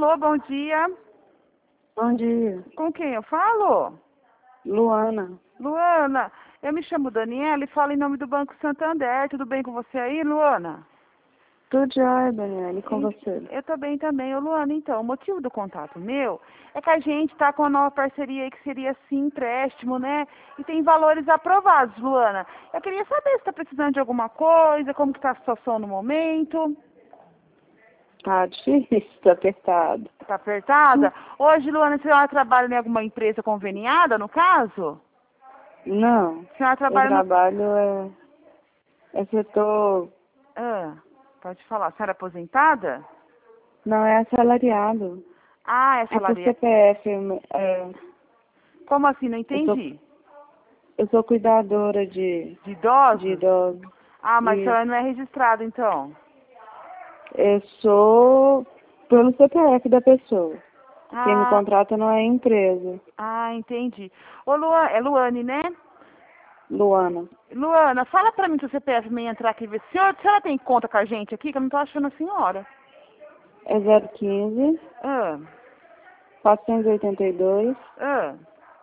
Alô, bom dia. Bom dia. Com quem eu falo? Luana. Luana, eu me chamo Daniela e falo em nome do Banco Santander. Tudo bem com você aí, Luana? Tudo jóia, Daniela, e com você? Eu tô bem também. Ô, Luana, então, o motivo do contato meu é que a gente tá com uma nova parceria aí que seria, assim, empréstimo, né? E tem valores aprovados, Luana. Eu queria saber se tá precisando de alguma coisa, como que tá a situação no momento. Tá difícil, tá apertado. Tá apertada? Hoje, Luana, a senhora trabalha em alguma empresa conveniada, no caso? Não, A senhora eu trabalha no... trabalho é setor... Ah, pode falar. A senhora é aposentada? Não, é assalariado. Ah, é É por salaria. CPF. Como assim? Não Eu sou, entendi. eu sou cuidadora de De idosos? idosos. Ah, mas a E senhora não é registrada, então. eu sou pelo CPF da pessoa. Quem me Ah, contrata não é a empresa. entendi. Ô, Luana, é Luane, né? Luana. Luana, fala pra mim se o CPF me entrar aqui e ver. A senhora tem conta com a gente aqui, que eu não tô achando a senhora. É 015 Ah, 482 ah,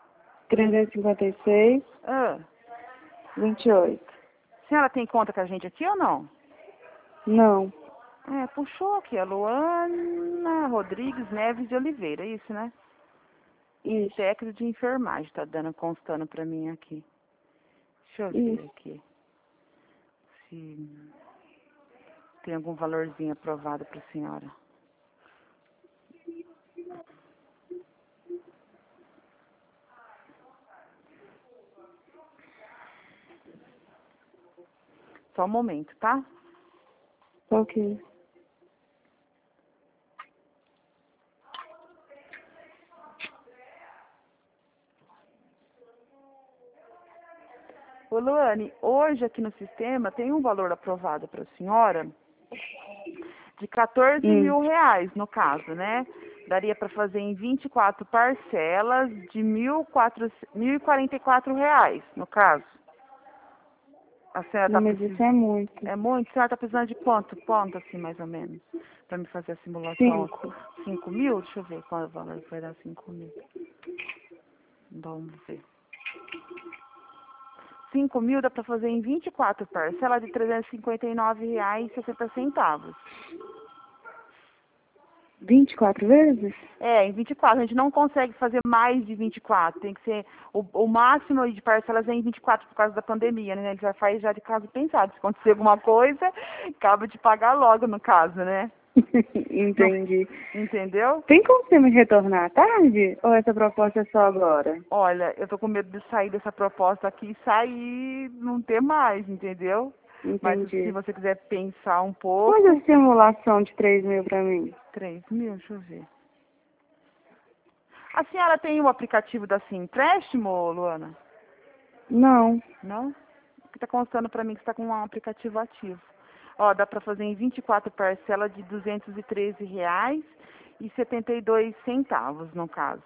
356 ah. 28. A senhora tem conta com a gente aqui ou não? Não, É, puxou aqui, a Luana Rodrigues Neves de Oliveira, é isso, né? isso, Técnico de enfermagem, tá dando, constando pra mim aqui. Deixa eu ver isso. aqui. Se tem algum valorzinho aprovado pra senhora. Só um momento, tá? Ok. Ô, Luane, hoje aqui no sistema tem um valor aprovado para a senhora de 14 mil reais, no caso, né? Daria para fazer em 24 parcelas de 1.044 reais, no caso. A senhora Não, está mas isso precisando... é muito. É muito? A senhora está precisando de quanto? Quanto, assim, mais ou menos? Para me fazer a simulação. 5. 5 mil? Deixa eu ver qual é o valor que vai dar 5 mil. Vamos ver. 5 mil dá para fazer em 24 parcelas de R$ 359,60. 24 vezes? É, em 24. A gente não consegue fazer mais de 24. Tem que ser... O máximo aí de parcelas é em 24 por causa da pandemia, né? Ele já faz já de caso pensado. Se acontecer alguma coisa, acaba de pagar logo, no caso, né? Não, Entendi. entendeu? Tem como você me retornar à tarde? Ou essa proposta é só agora? Olha, eu tô com medo de sair dessa proposta aqui e sair, não ter mais, entendeu? Mas se Entendi. você quiser pensar um Faz a pouco... simulação de 3 mil pra mim. 3 mil, deixa eu ver. A senhora tem o aplicativo da Sim Empréstimo, Luana? Não. Não? Está constando para mim que está com um aplicativo ativo. Ó, dá para fazer em 24 parcelas de R$ 213,72, no caso.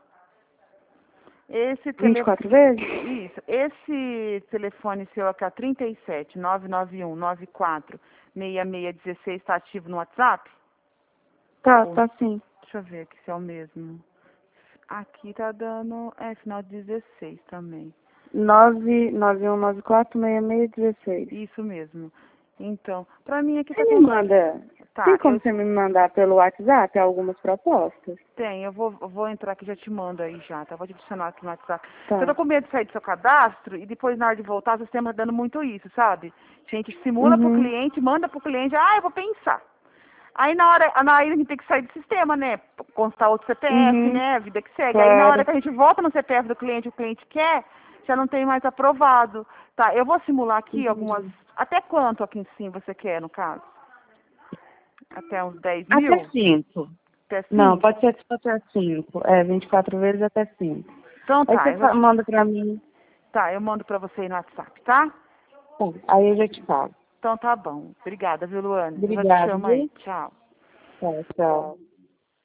Esse 24 vezes? Isso. Esse telefone seu aqui, 37 991 94 6616, está ativo no WhatsApp? Tá, Ou- tá sim. Deixa eu ver aqui se é o mesmo. Aqui tá dando, final de 16 também. 991946616. Isso mesmo. Então, pra mim aqui Você tá me com... manda... Tem Tá, como você me mandar pelo WhatsApp algumas propostas? eu vou entrar aqui e já te mando aí já, tá? Vou te adicionar aqui no WhatsApp. Porque eu tô Tá. com medo de sair do seu cadastro e depois na hora de voltar o sistema tá dando muito isso, sabe? A gente simula pro Uhum. cliente, manda pro cliente, eu vou pensar. Aí na hora a gente tem que sair do sistema, né? Constar outro CPF, Uhum. né? A vida que segue. Aí na hora Claro. que a gente volta no CPF do cliente, o cliente quer, já não tem mais aprovado. Tá, eu vou simular aqui algumas... Entendi. Até quanto aqui em cima você quer, no caso? Até uns 10 Até mil? 5. Até Não, 5? pode ser até 5. É, 24 vezes até 5. Então Aí tá, você manda pra mim. eu mando pra você aí no WhatsApp, tá? Tá. Aí eu já te falo. Então tá bom. Obrigada, viu, Luane? Eu já te Obrigada, chamo aí. viu? Tchau. Tá, tchau.